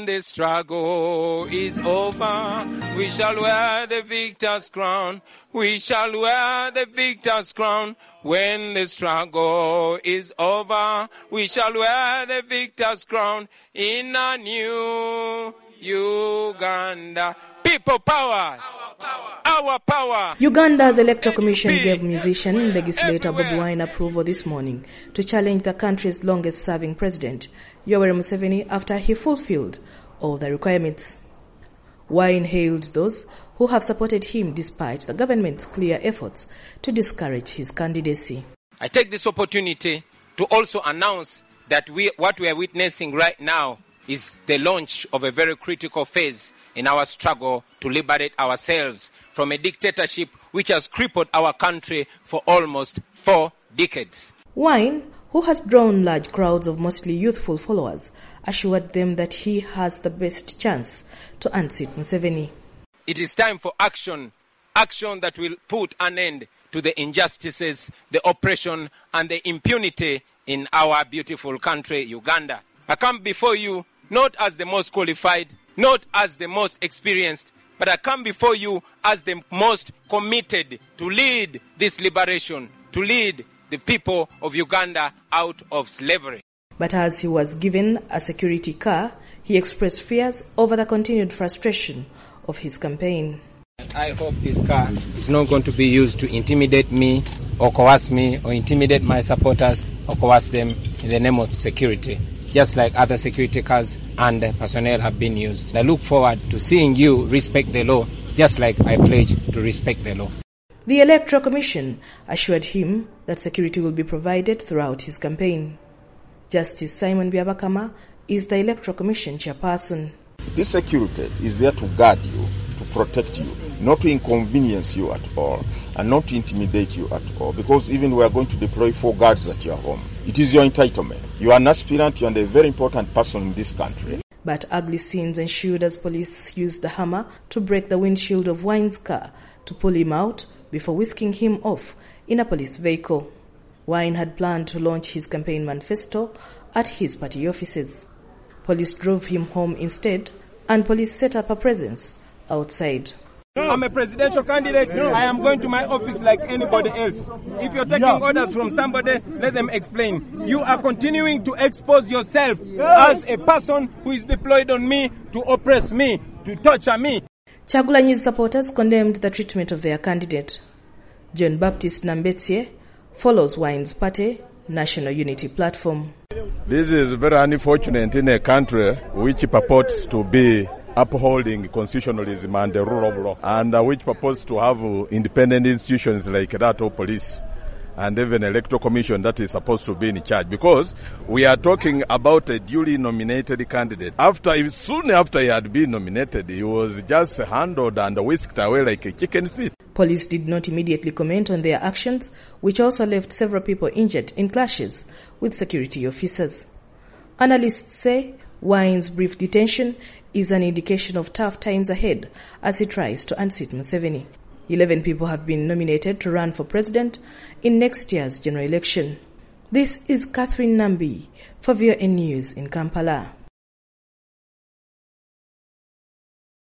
the struggle is over, we shall wear the victor's crown. We shall wear the victor's crown. When the struggle is over, we shall wear the victor's crown in a new Uganda. People power. Our power. Uganda's Electoral Commission gave musician and legislator Bobi Wine approval this morning to challenge the country's longest-serving president, Yoweri Museveni, after he fulfilled all the requirements. Wine hailed those who have supported him despite the government's clear efforts to discourage his candidacy. I take this opportunity to also announce that what we are witnessing right now is the launch of a very critical phase in our struggle to liberate ourselves from a dictatorship which has crippled our country for almost 4 decades. Wine, who has drawn large crowds of mostly youthful followers, assured them that he has the best chance to unseat Museveni. It is time for action that will put an end to the injustices, the oppression, and the impunity in our beautiful country, Uganda. I come before you not as the most qualified, not as the most experienced, but I come before you as the most committed to lead this liberation, to lead the people of Uganda out of slavery. But as he was given a security car, he expressed fears over the continued frustration of his campaign. I hope this car is not going to be used to intimidate me or coerce me or intimidate my supporters or coerce them in the name of security, just like other security cars and personnel have been used. I look forward to seeing you respect the law, just like I pledge to respect the law. The Electoral Commission assured him that security will be provided throughout his campaign. Justice Simon Byabakama is the Electoral Commission chairperson. This security is there to guard you, to protect you, not to inconvenience you at all, and not to intimidate you at all, because even we are going to deploy 4 guards at your home. It is your entitlement. You are an aspirant, you are a very important person in this country. But ugly scenes ensued as police used a hammer to break the windshield of Wine's car to pull him out before whisking him off in a police vehicle. Wine had planned to launch his campaign manifesto at his party offices. Police drove him home instead, and police set up a presence outside. I'm a presidential candidate. I am going to my office like anybody else. If you're taking orders from somebody, let them explain. You are continuing to expose yourself as a person who is deployed on me to oppress me, to torture me. Chagulanyi's supporters condemned the treatment of their candidate. John Baptist Nambetye follows Wine's party, National Unity Platform. This is very unfortunate in a country which purports to be upholding constitutionalism and the rule of law, and which purports to have independent institutions like that of police and even electoral commission that is supposed to be in charge, because we are talking about a duly nominated candidate. Soon after he had been nominated, he was just handled and whisked away like a chicken feet. Police did not immediately comment on their actions, which also left several people injured in clashes with security officers. Analysts say Wine's brief detention is an indication of tough times ahead as he tries to unseat Museveni. 11 people have been nominated to run for president in next year's general election. This is Catherine Nambi for VOA News in Kampala.